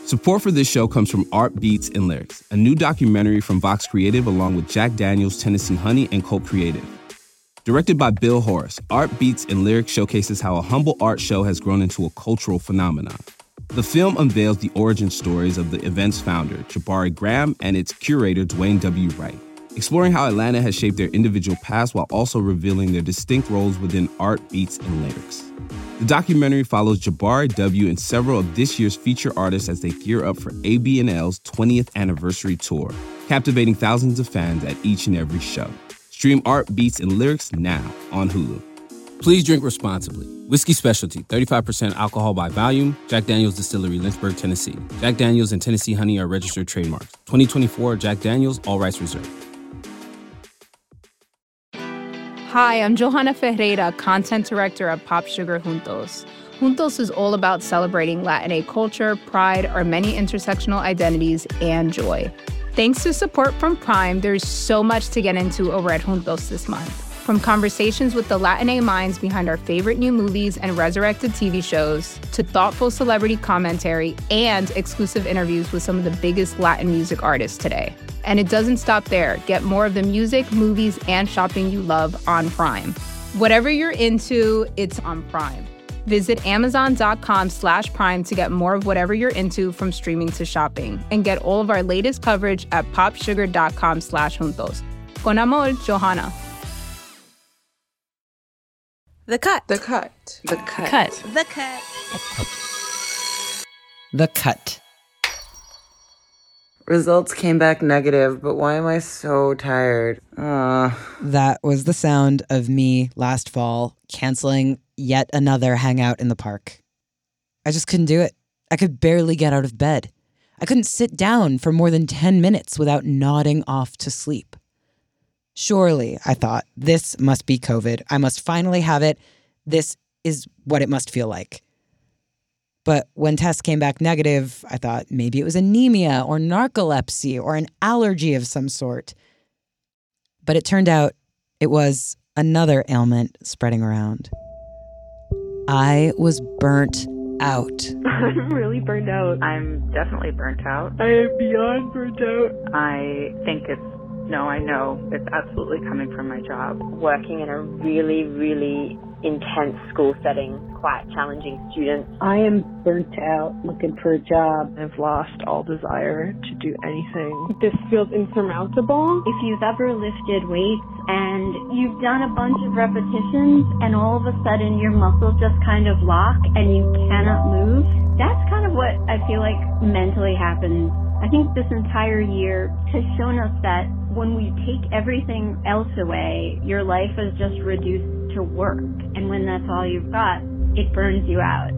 Support for this show comes from Art Beats and Lyrics, a new documentary from Vox Creative along with Jack Daniels, Tennessee Honey, and Cult Creative. Directed by Bill Horace, Art Beats and Lyrics showcases how a humble art show has grown into a cultural phenomenon. The film unveils the origin stories of the event's founder, Jabari Graham, and its curator, Dwayne W. Wright, exploring how Atlanta has shaped their individual paths while also revealing their distinct roles within Art Beats and Lyrics. The documentary follows Jabari W. and several of this year's feature artists as they gear up for ABNL's 20th anniversary tour, captivating thousands of fans at each and every show. Stream Art Beats and Lyrics now on Hulu. Please drink responsibly. Whiskey Specialty, 35% alcohol by volume. Jack Daniels Distillery, Lynchburg, Tennessee. Jack Daniels and Tennessee Honey are registered trademarks. 2024 Jack Daniels, all rights reserved. Hi, I'm Johanna Ferreira, content director at Pop Sugar Juntos. Juntos is all about celebrating Latina culture, pride, our many intersectional identities, and joy. Thanks to support from Prime, there's so much to get into over at Juntos this month. From conversations with the Latina minds behind our favorite new movies and resurrected TV shows, to thoughtful celebrity commentary and exclusive interviews with some of the biggest Latin music artists today. And it doesn't stop there. Get more of the music, movies, and shopping you love on Prime. Whatever you're into, it's on Prime. Visit Amazon.com/Prime to get more of whatever you're into, from streaming to shopping. And get all of our latest coverage at popsugar.com/juntos. Con amor, Johanna. The cut. The cut. The cut. Cut. The cut. The cut. Results came back negative, but why am I so tired? That was the sound of me last fall canceling yet another hangout in the park. I just couldn't do it. I could barely get out of bed. I couldn't sit down for more than 10 minutes without nodding off to sleep. Surely, I thought, this must be COVID. I must finally have it. This is what it must feel like. But when tests came back negative, I thought maybe it was anemia or narcolepsy or an allergy of some sort. But it turned out it was another ailment spreading around. I was burnt out. I'm really burned out. I'm definitely burnt out. I am beyond burnt out. I think I know it's absolutely coming from my job. Working in a really, really intense school setting, quite challenging students. I am burnt out looking for a job. I've lost all desire to do anything. This feels insurmountable. If you've ever lifted weights and you've done a bunch of repetitions and all of a sudden your muscles just kind of lock and you cannot move, that's kind of what I feel like mentally happens. I think this entire year has shown us that when we take everything else away, your life is just reduced to work. And when that's all you've got, it burns you out.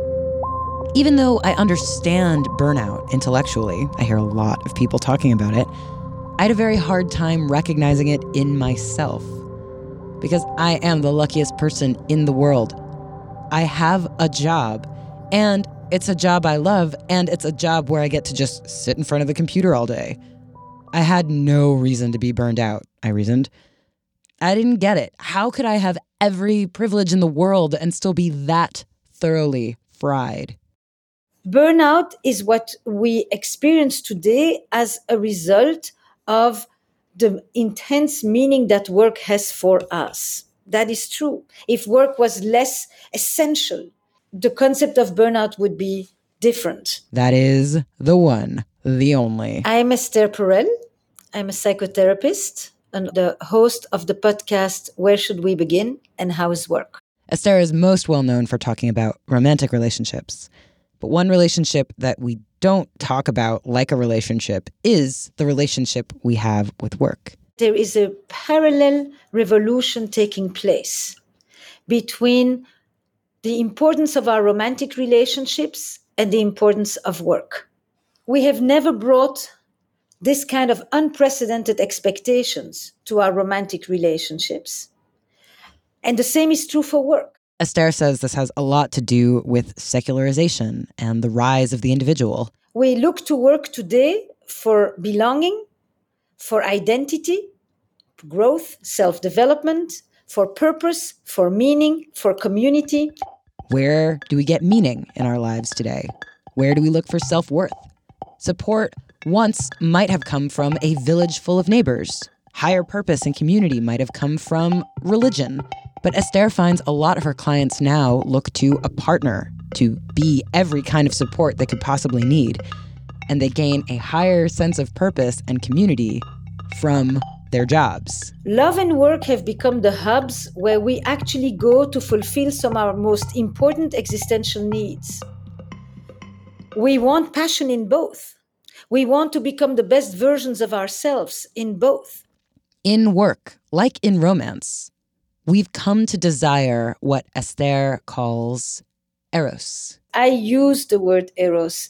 Even though I understand burnout intellectually, I hear a lot of people talking about it, I had a very hard time recognizing it in myself. Because I am the luckiest person in the world. I have a job, and it's a job I love, and it's a job where I get to just sit in front of the computer all day. I had no reason to be burned out, I reasoned. I didn't get it. How could I have every privilege in the world and still be that thoroughly fried? Burnout is what we experience today as a result of the intense meaning that work has for us. That is true. If work was less essential, the concept of burnout would be different. That is the one, the only. I am Esther Perel. I'm a psychotherapist and the host of the podcast, Where Should We Begin and How is Work? Esther is most well known for talking about romantic relationships. But one relationship that we don't talk about like a relationship is the relationship we have with work. There is a parallel revolution taking place between the importance of our romantic relationships and the importance of work. We have never brought this kind of unprecedented expectations to our romantic relationships. And the same is true for work. Esther says this has a lot to do with secularization and the rise of the individual. We look to work today for belonging, for identity, growth, self-development, for purpose, for meaning, for community. Where do we get meaning in our lives today? Where do we look for self-worth? Support once might have come from a village full of neighbors. Higher purpose and community might have come from religion. But Esther finds a lot of her clients now look to a partner to be every kind of support they could possibly need. And they gain a higher sense of purpose and community from their jobs. Love and work have become the hubs where we actually go to fulfill some of our most important existential needs. We want passion in both. We want to become the best versions of ourselves in both. In work, like in romance, we've come to desire what Esther calls eros. I use the word eros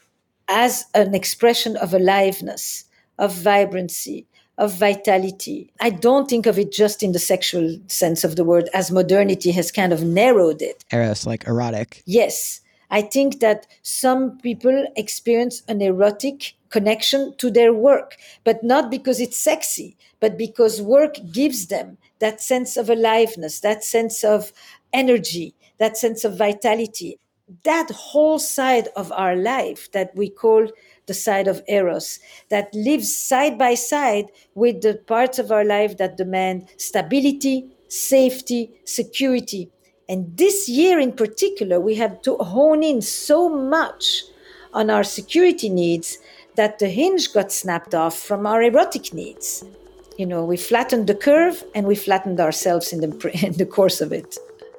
as an expression of aliveness, of vibrancy, of vitality. I don't think of it just in the sexual sense of the word, as modernity has kind of narrowed it. Eros, like erotic. Yes. I think that some people experience an erotic connection to their work, but not because it's sexy, but because work gives them that sense of aliveness, that sense of energy, that sense of vitality. That whole side of our life that we call the side of eros, that lives side by side with the parts of our life that demand stability, safety, security. And this year in particular, we had to hone in so much on our security needs that the hinge got snapped off from our erotic needs. You know, we flattened the curve and we flattened ourselves in the course of it.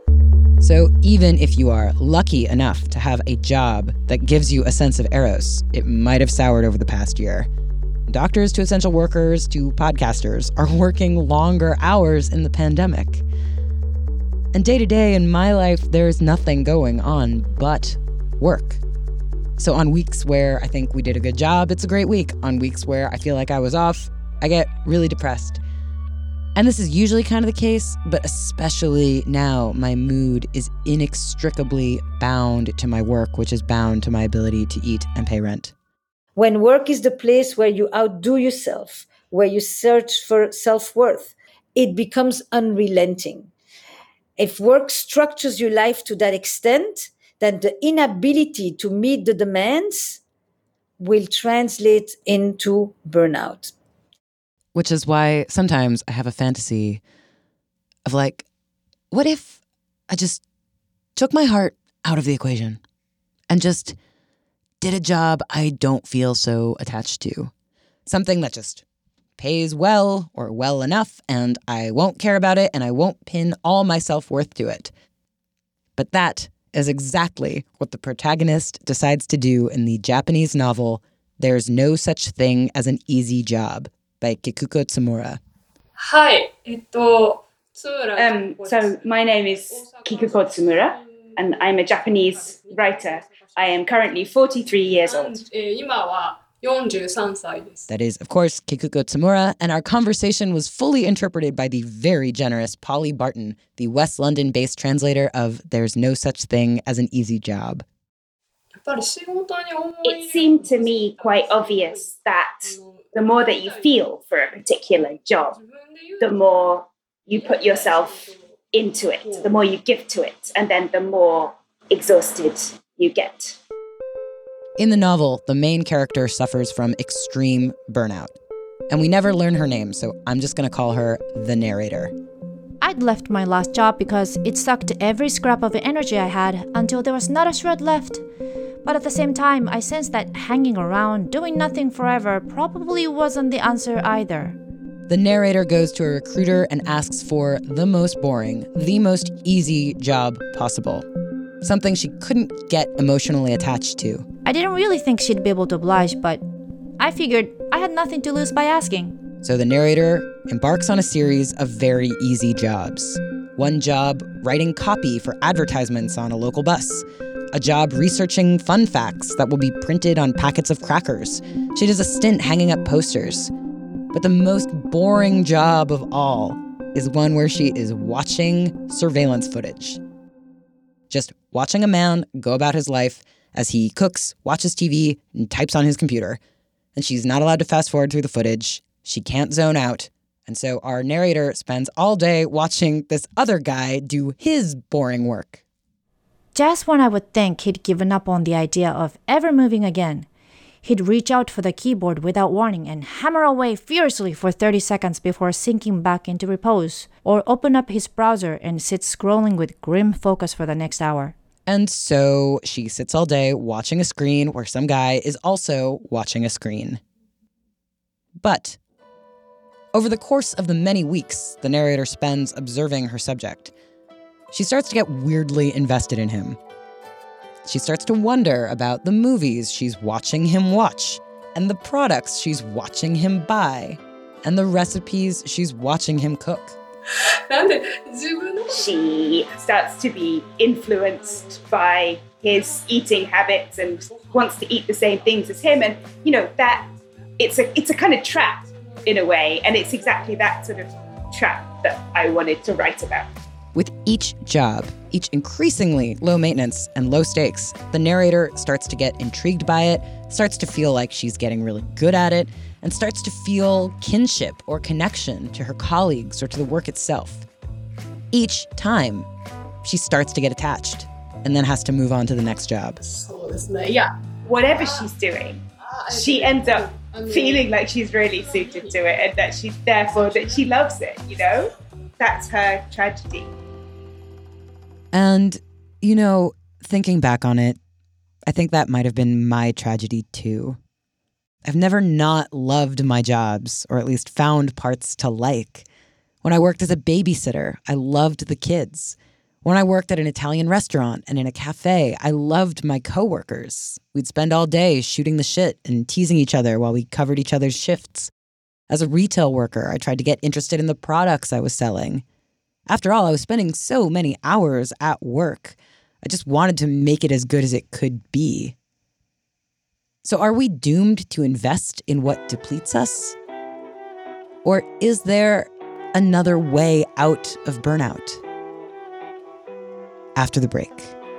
So even if you are lucky enough to have a job that gives you a sense of eros, it might have soured over the past year. Doctors to essential workers to podcasters are working longer hours in the pandemic. And day to day in my life, there's nothing going on but work. So on weeks where I think we did a good job, it's a great week. On weeks where I feel like I was off, I get really depressed. And this is usually kind of the case, but especially now, my mood is inextricably bound to my work, which is bound to my ability to eat and pay rent. When work is the place where you outdo yourself, where you search for self-worth, it becomes unrelenting. If work structures your life to that extent, then the inability to meet the demands will translate into burnout. Which is why sometimes I have a fantasy of like, what if I just took my heart out of the equation and just did a job I don't feel so attached to? Something that just pays well or well enough, and I won't care about it, and I won't pin all my self-worth to it. But that is exactly what the protagonist decides to do in the Japanese novel There's No Such Thing as an Easy Job by Kikuko Tsumura. Hi, so my name is Kikuko Tsumura, and I'm a Japanese writer. I am currently 43 years old. That is, of course, Kikuko Tsumura, and our conversation was fully interpreted by the very generous Polly Barton, the West London-based translator of There's No Such Thing as an Easy Job. It seemed to me quite obvious that the more that you feel for a particular job, the more you put yourself into it, the more you give to it, and then the more exhausted you get. In the novel, the main character suffers from extreme burnout. And we never learn her name, so I'm just going to call her the narrator. I'd left my last job because it sucked every scrap of energy I had until there was not a shred left. But at the same time, I sensed that hanging around, doing nothing forever probably wasn't the answer either. The narrator goes to a recruiter and asks for the most boring, the most easy job possible. Something she couldn't get emotionally attached to. I didn't really think she'd be able to oblige, but I figured I had nothing to lose by asking. So the narrator embarks on a series of very easy jobs. One job, writing copy for advertisements on a local bus. A job researching fun facts that will be printed on packets of crackers. She does a stint hanging up posters. But the most boring job of all is one where she is watching surveillance footage. Just watching a man go about his life as he cooks, watches TV, and types on his computer. And she's not allowed to fast forward through the footage. She can't zone out. And so our narrator spends all day watching this other guy do his boring work. Just when I would think he'd given up on the idea of ever moving again, he'd reach out for the keyboard without warning and hammer away furiously for 30 seconds before sinking back into repose, or open up his browser and sit scrolling with grim focus for the next hour. And so she sits all day watching a screen where some guy is also watching a screen. But over the course of the many weeks the narrator spends observing her subject, she starts to get weirdly invested in him. She starts to wonder about the movies she's watching him watch, and the products she's watching him buy, and the recipes she's watching him cook. She starts to be influenced by his eating habits and wants to eat the same things as him. And, that it's a kind of trap in a way. And it's exactly that sort of trap that I wanted to write about. With each job, each increasingly low maintenance and low stakes, the narrator starts to get intrigued by it, starts to feel like she's getting really good at it, and starts to feel kinship or connection to her colleagues or to the work itself. Each time, she starts to get attached and then has to move on to the next job. Yeah. Whatever she's doing, she ends up feeling like she's really suited to it and that she loves it, That's her tragedy. And, thinking back on it, I think that might have been my tragedy too. I've never not loved my jobs, or at least found parts to like. When I worked as a babysitter, I loved the kids. When I worked at an Italian restaurant and in a cafe, I loved my coworkers. We'd spend all day shooting the shit and teasing each other while we covered each other's shifts. As a retail worker, I tried to get interested in the products I was selling. After all, I was spending so many hours at work. I just wanted to make it as good as it could be. So are we doomed to invest in what depletes us? Or is there another way out of burnout? After the break.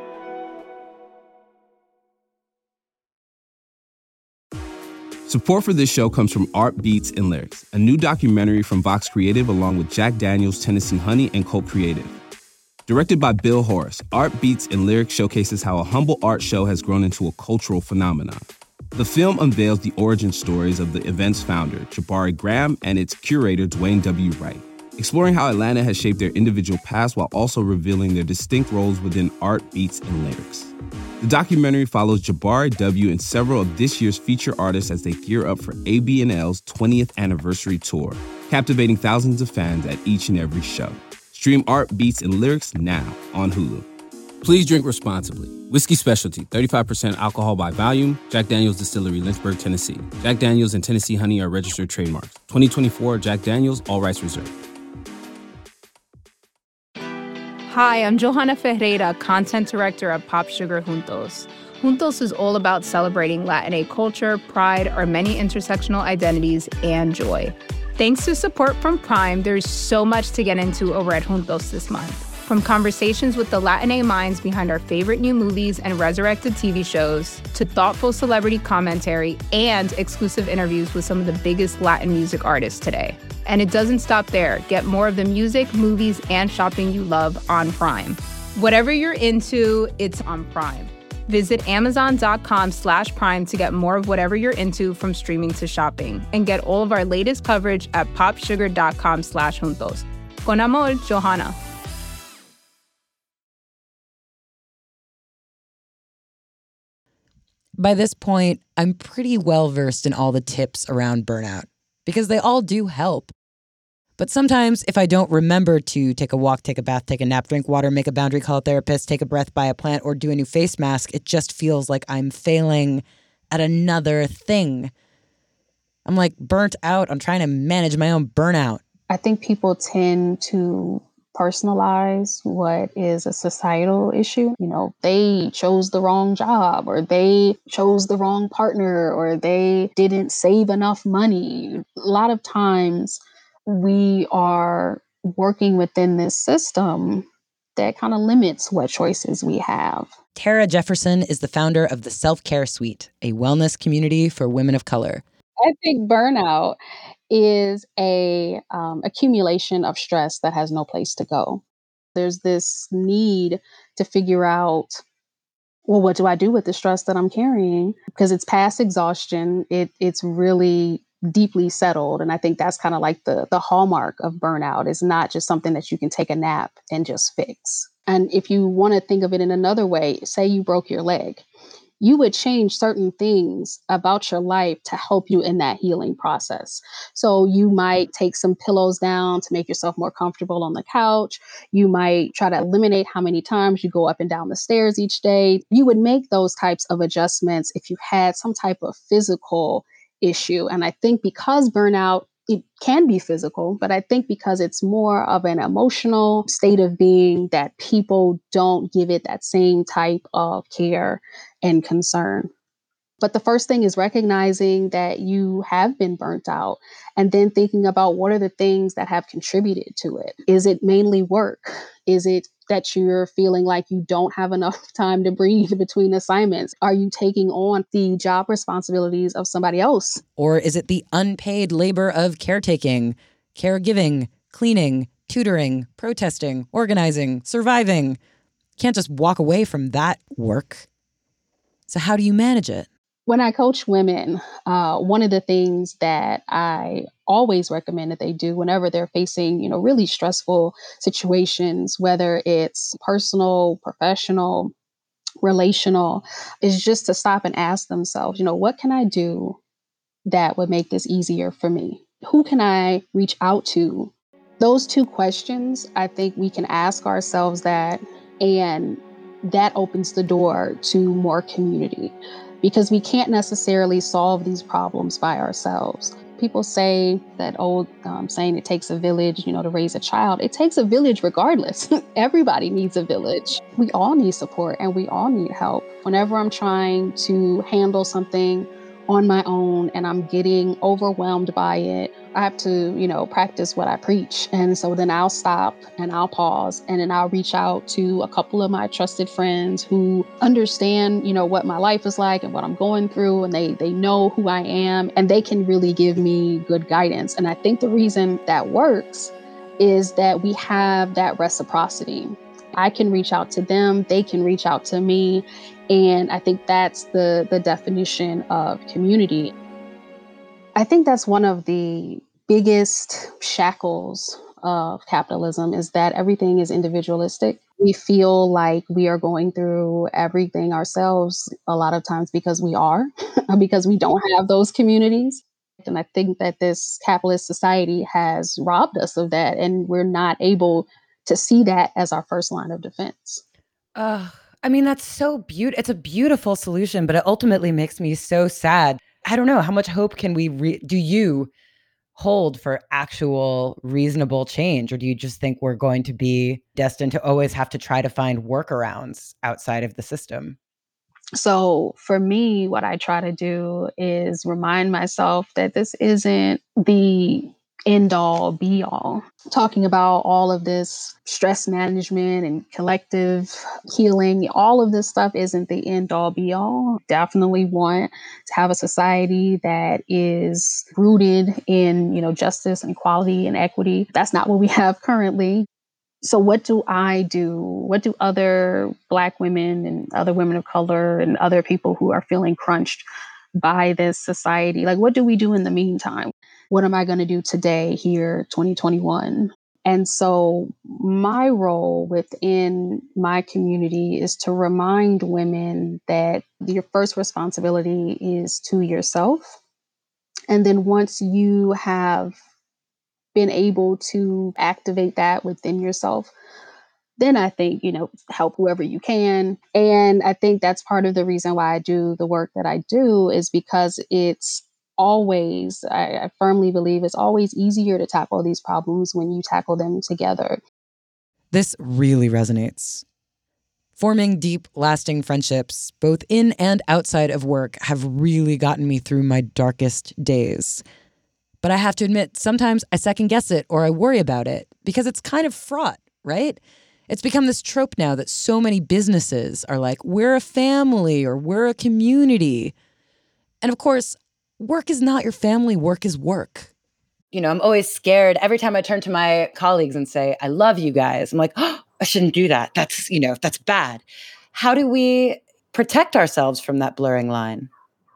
Support for this show comes from Art Beats and Lyrics, a new documentary from Vox Creative along with Jack Daniels, Tennessee Honey, and Colt Creative. Directed by Bill Horace, Art Beats and Lyrics showcases how a humble art show has grown into a cultural phenomenon. The film unveils the origin stories of the event's founder, Jabari Graham, and its curator, Dwayne W. Wright, exploring how Atlanta has shaped their individual paths while also revealing their distinct roles within art, beats, and lyrics. The documentary follows Jabari W. and several of this year's feature artists as they gear up for AB&L's 20th anniversary tour, captivating thousands of fans at each and every show. Stream Art, Beats, and Lyrics now on Hulu. Please drink responsibly. Whiskey Specialty, 35% alcohol by volume. Jack Daniel's Distillery, Lynchburg, Tennessee. Jack Daniel's and Tennessee Honey are registered trademarks. 2024 Jack Daniel's, all rights reserved. Hi, I'm Johanna Ferreira, content director at Pop Sugar Juntos. Juntos is all about celebrating Latinx culture, pride, our many intersectional identities, and joy. Thanks to support from Prime, there's so much to get into over at Juntos this month. From conversations with the Latinx minds behind our favorite new movies and resurrected TV shows, to thoughtful celebrity commentary and exclusive interviews with some of the biggest Latin music artists today. And it doesn't stop there. Get more of the music, movies, and shopping you love on Prime. Whatever you're into, it's on Prime. Visit Amazon.com/Prime to get more of whatever you're into, from streaming to shopping. And get all of our latest coverage at popsugar.com/juntos. Con amor, Johanna. By this point, I'm pretty well versed in all the tips around burnout, because they all do help. But sometimes if I don't remember to take a walk, take a bath, take a nap, drink water, make a boundary, call a therapist, take a breath, buy a plant, or do a new face mask, it just feels like I'm failing at another thing. I'm like burnt out on trying to manage my own burnout. I think people tend to personalize what is a societal issue. They chose the wrong job, or they chose the wrong partner, or they didn't save enough money. A lot of times we are working within this system that kind of limits what choices we have. Tara Jefferson is the founder of the Self-Care Suite, a wellness community for women of color. I think burnout is a accumulation of stress that has no place to go. There's this need to figure out, well, what do I do with the stress that I'm carrying? Because it's past exhaustion. It's really deeply settled. And I think that's kind of like the hallmark of burnout. It's not just something that you can take a nap and just fix. And if you want to think of it in another way, say you broke your leg, you would change certain things about your life to help you in that healing process. So you might take some pillows down to make yourself more comfortable on the couch. You might try to eliminate how many times you go up and down the stairs each day. You would make those types of adjustments if you had some type of physical issue. And I think because burnout, it can be physical, but I think because it's more of an emotional state of being that people don't give it that same type of care and concern. But the first thing is recognizing that you have been burnt out and then thinking about what are the things that have contributed to it. Is it mainly work? Is it that you're feeling like you don't have enough time to breathe between assignments? Are you taking on the job responsibilities of somebody else? Or is it the unpaid labor of caretaking, caregiving, cleaning, tutoring, protesting, organizing, surviving? You can't just walk away from that work. So how do you manage it? When I coach women, one of the things that I always recommend that they do whenever they're facing, really stressful situations, whether it's personal, professional, relational, is just to stop and ask themselves, what can I do that would make this easier for me? Who can I reach out to? Those two questions, I think we can ask ourselves that, and that opens the door to more community. Because we can't necessarily solve these problems by ourselves. People say that old saying, it takes a village, to raise a child. It takes a village regardless. Everybody needs a village. We all need support and we all need help. Whenever I'm trying to handle something on my own and I'm getting overwhelmed by it, I have to, practice what I preach. And so then I'll stop and I'll pause and then I'll reach out to a couple of my trusted friends who understand, what my life is like and what I'm going through. And they know who I am and they can really give me good guidance. And I think the reason that works is that we have that reciprocity. I can reach out to them, they can reach out to me. And I think that's the definition of community. I think that's one of the biggest shackles of capitalism is that everything is individualistic. We feel like we are going through everything ourselves a lot of times because we are, because we don't have those communities. And I think that this capitalist society has robbed us of that, and we're not able to see that as our first line of defense. That's so beautiful. It's a beautiful solution, but it ultimately makes me so sad. I don't know, how much hope can we do you hold for actual reasonable change? Or do you just think we're going to be destined to always have to try to find workarounds outside of the system? So for me, what I try to do is remind myself that this isn't the end all be all. Talking about all of this stress management and collective healing, all of this stuff isn't the end all be all. Definitely want to have a society that is rooted in, justice and equality and equity. That's not what we have currently. So what do I do? What do other Black women and other women of color and other people who are feeling crunched by this society? Like, what do we do in the meantime? What am I going to do today here, 2021? And so my role within my community is to remind women that your first responsibility is to yourself. And then once you have been able to activate that within yourself, then I think, help whoever you can. And I think that's part of the reason why I do the work that I do is because it's always, I firmly believe it's always easier to tackle these problems when you tackle them together. This really resonates. Forming deep, lasting friendships, both in and outside of work, have really gotten me through my darkest days. But I have to admit, sometimes I second guess it or I worry about it because it's kind of fraught, right? It's become this trope now that so many businesses are like, we're a family or we're a community. And of course, work is not your family, work is work. I'm always scared every time I turn to my colleagues and say, I love you guys. I'm like, oh, I shouldn't do that. That's bad. How do we protect ourselves from that blurring line?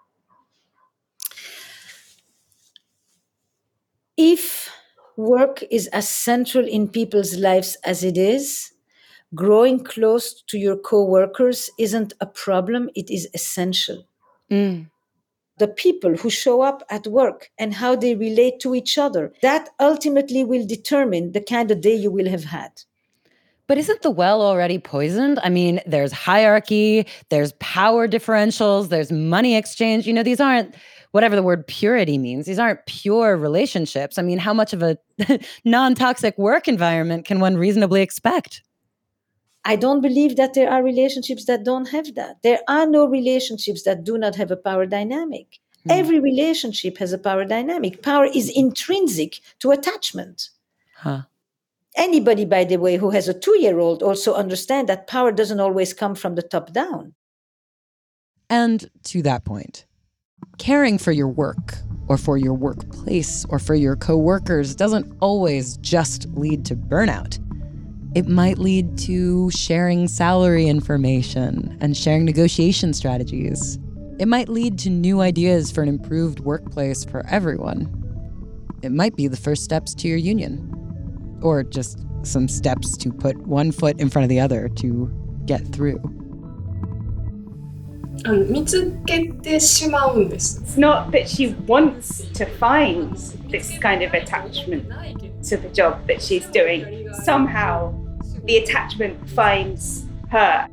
If work is as central in people's lives as it is, growing close to your co-workers isn't a problem, it is essential. The people who show up at work and how they relate to each other, that ultimately will determine the kind of day you will have had. But isn't the well already poisoned? I mean, there's hierarchy, there's power differentials, there's money exchange. These aren't, whatever the word purity means, these aren't pure relationships. I mean, how much of a non-toxic work environment can one reasonably expect? I don't believe that there are relationships that don't have that. There are no relationships that do not have a power dynamic. Every relationship has a power dynamic. Power is intrinsic to attachment. Anybody, by the way, who has a 2-year-old also understand that power doesn't always come from the top down. And to that point, caring for your work or for your workplace or for your coworkers doesn't always just lead to burnout. It might lead to sharing salary information and sharing negotiation strategies. It might lead to new ideas for an improved workplace for everyone. It might be the first steps to your union. Or just some steps to put one foot in front of the other to get through. It's not that she wants to find this kind of attachment to the job that she's doing. Somehow, the attachment finds her.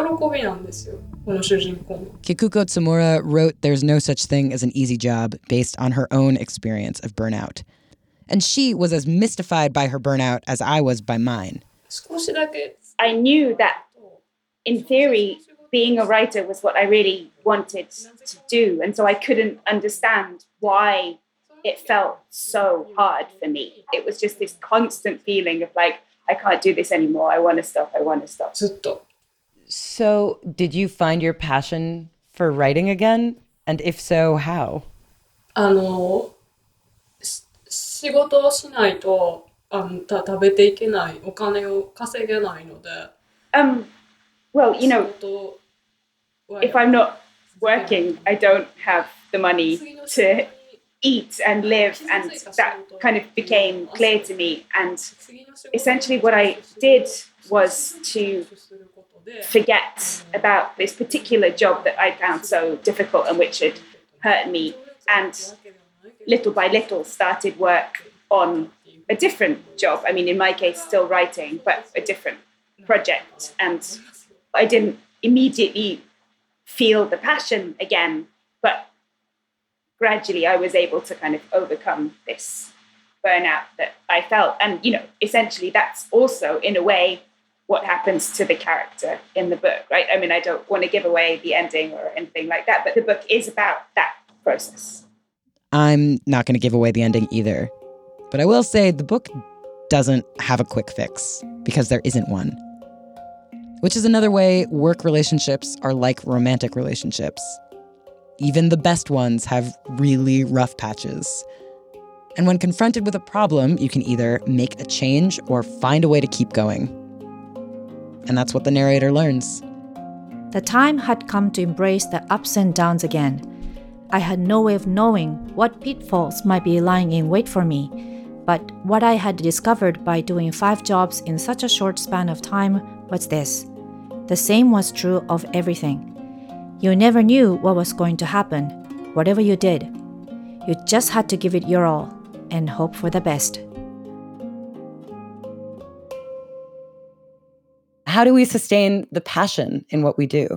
Kikuko Tsumura wrote There's No Such Thing as an Easy Job based on her own experience of burnout. And she was as mystified by her burnout as I was by mine. I knew that, in theory, being a writer was what I really wanted to do. And so I couldn't understand why it felt so hard for me. It was just this constant feeling of like, I can't do this anymore. I want to stop. So did you find your passion for writing again? And if so, how? 仕事をしないと食べていけない、お金を稼げないので。 Well, if I'm not working, I don't have the money to eat and live, and that kind of became clear to me. And essentially what I did was to forget about this particular job that I found so difficult and which had hurt me, and little by little started work on a different job. I mean, in my case, still writing, but a different project. And I didn't immediately feel the passion again, but gradually I was able to kind of overcome this burnout that I felt. And, essentially that's also, in a way, what happens to the character in the book, right? I mean, I don't want to give away the ending or anything like that, but the book is about that process. I'm not going to give away the ending either. But I will say the book doesn't have a quick fix, because there isn't one. Which is another way work relationships are like romantic relationships. Even the best ones have really rough patches. And when confronted with a problem, you can either make a change or find a way to keep going. And that's what the narrator learns. The time had come to embrace the ups and downs again. I had no way of knowing what pitfalls might be lying in wait for me, but what I had discovered by doing 5 jobs in such a short span of time was this. The same was true of everything. You never knew what was going to happen, whatever you did. You just had to give it your all and hope for the best. How do we sustain the passion in what we do?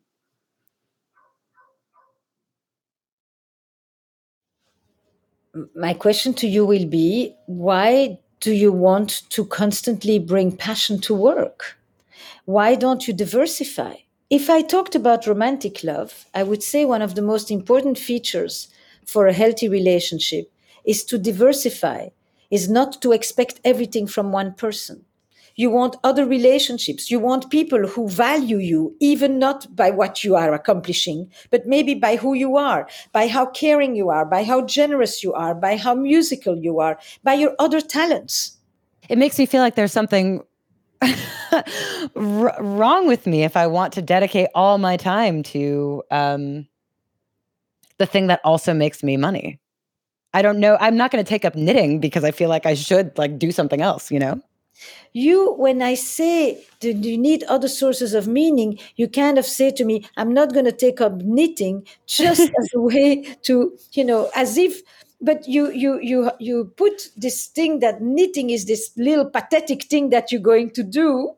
My question to you will be, why do you want to constantly bring passion to work? Why don't you diversify? If I talked about romantic love, I would say one of the most important features for a healthy relationship is to diversify, is not to expect everything from one person. You want other relationships. You want people who value you, even not by what you are accomplishing, but maybe by who you are, by how caring you are, by how generous you are, by how musical you are, by your other talents. It makes me feel like there's something wrong with me if I want to dedicate all my time to the thing that also makes me money. I don't know. I'm not going to take up knitting because I feel like I should do something else, When I say, do you need other sources of meaning? You kind of say to me, I'm not going to take up knitting just as a way to, as if, but you put this thing that knitting is this little pathetic thing that you're going to do,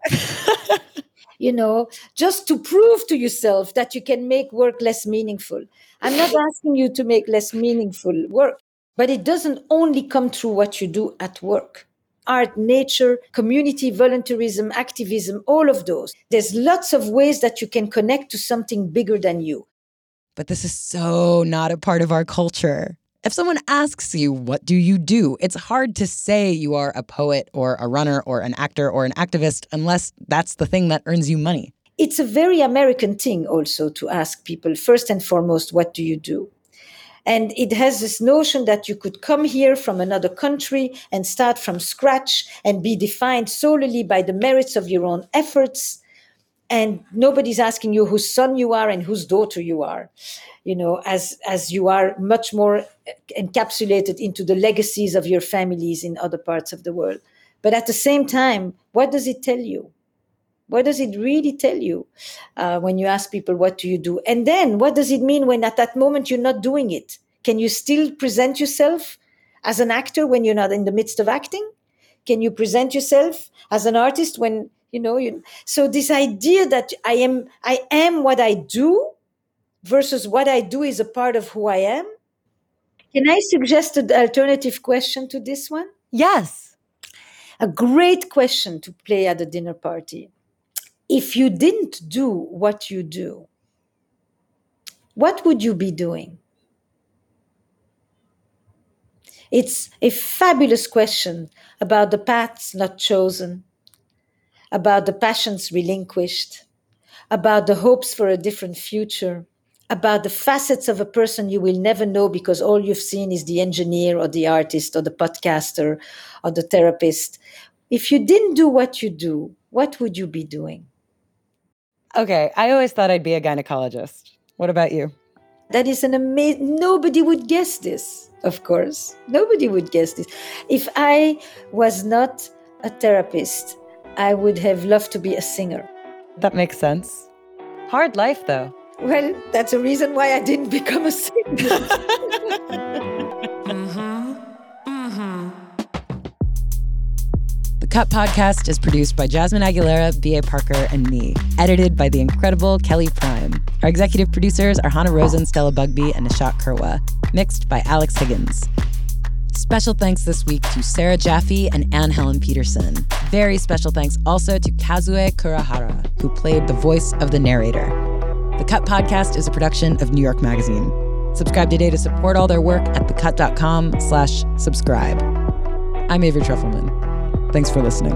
just to prove to yourself that you can make work less meaningful. I'm not asking you to make less meaningful work, but it doesn't only come through what you do at work. Art, nature, community, volunteerism, activism, all of those. There's lots of ways that you can connect to something bigger than you. But this is so not a part of our culture. If someone asks you, what do you do? It's hard to say you are a poet or a runner or an actor or an activist unless that's the thing that earns you money. It's a very American thing also to ask people, first and foremost, what do you do? And it has this notion that you could come here from another country and start from scratch and be defined solely by the merits of your own efforts. And nobody's asking you whose son you are and whose daughter you are, as you are much more encapsulated into the legacies of your families in other parts of the world. But at the same time, what does it tell you? What does it really tell you when you ask people, what do you do? And then what does it mean when at that moment you're not doing it? Can you still present yourself as an actor when you're not in the midst of acting? Can you present yourself as an artist when, So this idea that I am what I do versus what I do is a part of who I am. Can I suggest an alternative question to this one? Yes. A great question to play at a dinner party. If you didn't do what you do, what would you be doing? It's a fabulous question about the paths not chosen, about the passions relinquished, about the hopes for a different future, about the facets of a person you will never know because all you've seen is the engineer or the artist or the podcaster or the therapist. If you didn't do what you do, what would you be doing? Okay, I always thought I'd be a gynecologist. What about you? That is an amazing... Nobody would guess this, of course. Nobody would guess this. If I was not a therapist, I would have loved to be a singer. That makes sense. Hard life, though. Well, that's a reason why I didn't become a singer. The Cut Podcast is produced by Jasmine Aguilera, B.A. Parker, and me. Edited by the incredible Kelly Prime. Our executive producers are Hannah Rosen, Stella Bugbee, and Nishat Kurwa. Mixed by Alex Higgins. Special thanks this week to Sarah Jaffe and Anne Helen Peterson. Very special thanks also to Kazue Kurahara, who played the voice of the narrator. The Cut Podcast is a production of New York Magazine. Subscribe today to support all their work at thecut.com/subscribe. I'm Avery Trufelman. Thanks for listening.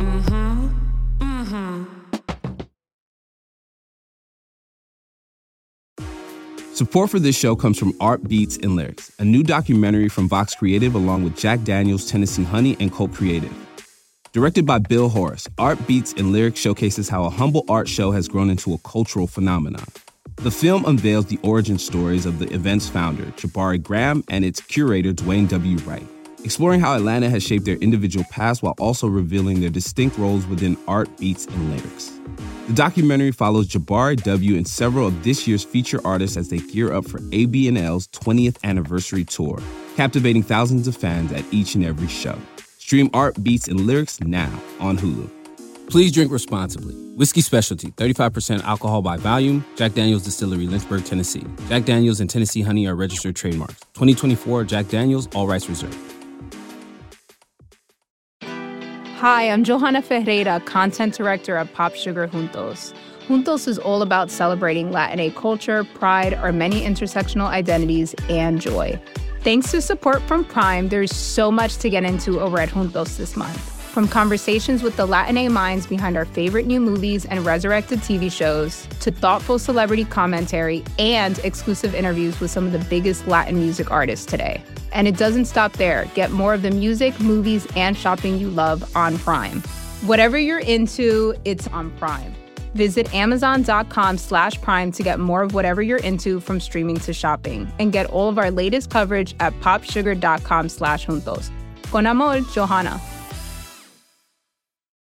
Support for this show comes from Art Beats and Lyrics, a new documentary from Vox Creative along with Jack Daniels, Tennessee Honey, and Colt Creative. Directed by Bill Horace, Art Beats and Lyrics showcases how a humble art show has grown into a cultural phenomenon. The film unveils the origin stories of the event's founder, Jabari Graham, and its curator, Dwayne W. Wright, exploring how Atlanta has shaped their individual paths while also revealing their distinct roles within art, beats, and lyrics. The documentary follows Jabari W. and several of this year's feature artists as they gear up for AB&L's 20th anniversary tour, captivating thousands of fans at each and every show. Stream Art, Beats, and Lyrics now on Hulu. Please drink responsibly. Whiskey Specialty, 35% alcohol by volume. Jack Daniel's Distillery, Lynchburg, Tennessee. Jack Daniel's and Tennessee Honey are registered trademarks. 2024 Jack Daniel's, all rights reserved. Hi, I'm Johanna Ferreira, Content Director at Pop Sugar Juntos. Juntos is all about celebrating Latinx culture, pride, our many intersectional identities, and joy. Thanks to support from Prime, there's so much to get into over at Juntos this month. From conversations with the Latinx minds behind our favorite new movies and resurrected TV shows, to thoughtful celebrity commentary and exclusive interviews with some of the biggest Latin music artists today. And it doesn't stop there. Get more of the music, movies, and shopping you love on Prime. Whatever you're into, it's on Prime. Visit Amazon.com/Prime to get more of whatever you're into, from streaming to shopping, and get all of our latest coverage at popsugar.com/juntos. Con amor, Johanna.